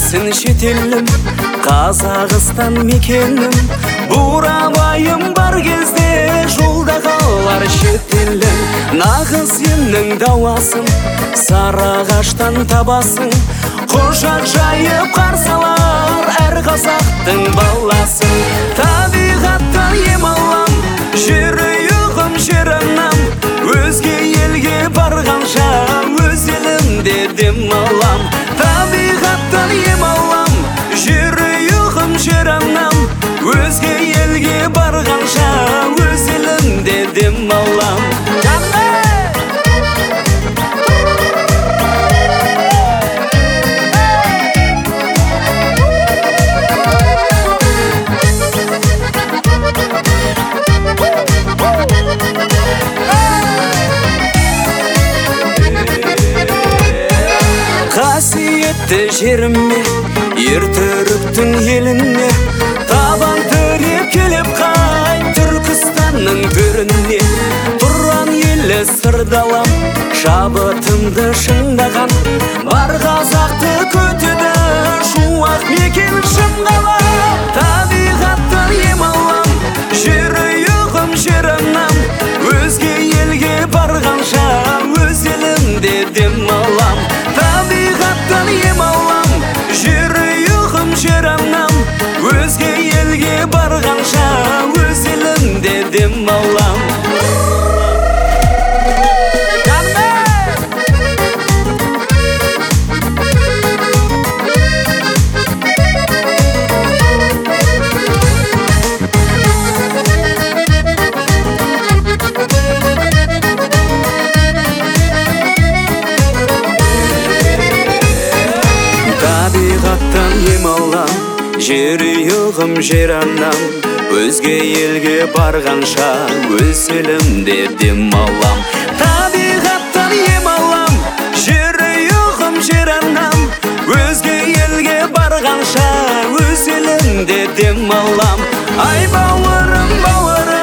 білсін шетелім, Қазақстан мекенім. Бурабайым бар кезде жолда қалар шетелім. Нағыз сенің дауасың, сарыағаштан табасың. Құшақ жайып қарсалар әр қазақтың баласын. Табиғаттан ем алам, жүрегім жер анам. Өзге елге барғанша өз елімде дем алам. Табиғаттан ем алам, жүрегім жер анам. Өзге елге барғанша өз елімде дем алам. Қасиетті жеріме, ертүріктің еліне, табан тіреп келіп қай Түркістанның төріне. Тұран елі сырдалам, шабытымды шыңдаған, бар қазақты көтеді шуақ мекен шымғала. Табиғаттан ем алам, жүрегім жер анам. Өзге елге барғанша өз елімде дем алам. Табиғаттан ем алам, жүрегім жер анам. Өзге елге барғанша өз елімде дем алам. Табиғаттан ем алам, жүрегім жер анам. Өзге елге барғанша өз елімде дем алам. Табиғаттан ем алам, жүрегім жер анам. Өзге елге барғанша өз елімде дем алам. Ай бауырым, бауырым,